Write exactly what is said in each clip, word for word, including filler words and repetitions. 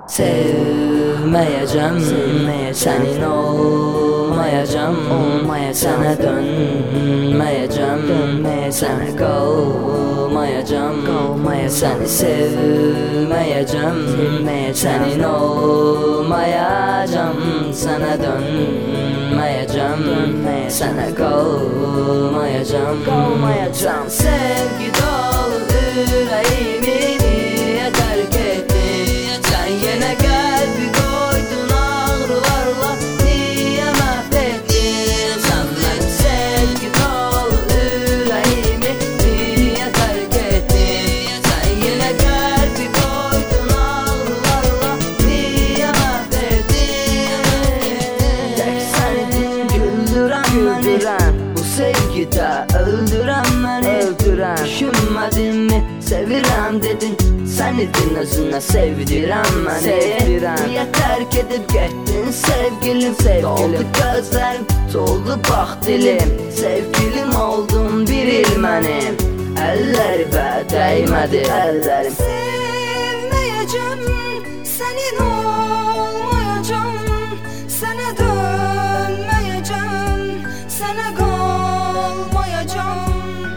Sevmeyeceğim, sevmeyeceğim. Senin olmayacağım, olmayacağım. Sana dönmeyeceğim, dönmeyeceğim. Sana kalmayacağım, kalmayacağım. Seni sevmeyeceğim, sevmeyeceğim. Senin olmayacağım. Sana dönmeyeceğim, dönmeyeceğim. Sana kalmayacağım, kalmayacağım. Sevgi dolu yüreğimi niye terk ettin? Sen yine kalbi koydun ağrılarla, niye mahvettin? Sen benim sevgi dolu yüreğimi niye terk ettin? Sen yine kalbi koydun ağrılarla, niye mahvettin? Tek sendin güldüren beni, bu sevgide öldüren beni, öldüren. Düşünmedin mi sevirem dedin, sen idin özüne sevdiren beni, sevdiren. Niye terk edip gittin sevgilim, sevgilim. Doldu gözlerim, doldu bak dilim, sevgilim oldun bir il benim. Ellerime değmedi ellerim. Sevmeyeceğim, senin olmayacağım. Sana dönmeyeceğim, sana kalmayacağım.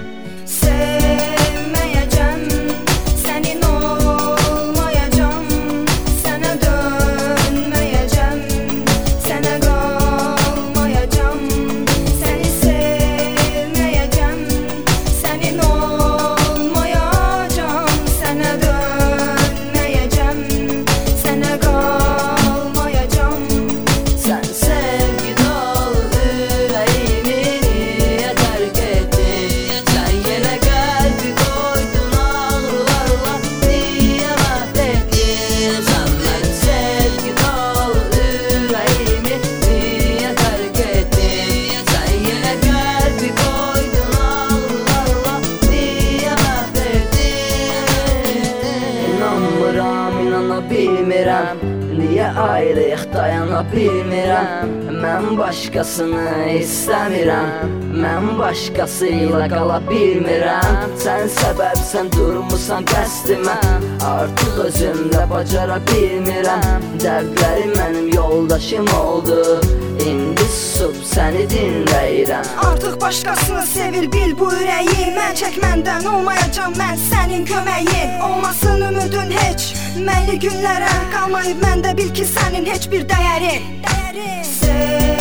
Sevmeyeceğim, senin olmayacağım. Sana dönmeyeceğim, sana kalmayacağım. Seni sevmeyeceğim, senin olmayacağım. Sana dönmeyeceğim, sana kalmayacağım. Sen sevgi dolu yüreğimi niye terk ettin? Sen yine kalbi koydun ağrılarla, niye mahvettin? Sen benim sevgi dolu yüreğimi niye terk ettin? Sen yine kalbi koydun ağrılarla, niye mahvettin? İnanmıram, inana bilmirəm, niye ayrıyıq dayana bilmirəm. Mən başqasını istəmirəm, mən başqasıyla qala bilmirəm. Sən səbəbsən durmusan qəsdimə, artıq özümlə bacara bilmirəm. Dərdlərim mənim yoldaşım oldu, indi susub səni dinləyirəm. Artıq başqasını sevir bil bu ürəyi. Mən çək məndən olmayacağım mən sənin köməyin. Olmasın ümidin heç mənli günlərə, qalmayıb məndə bil ki sənin heç bir dəyərin. Sev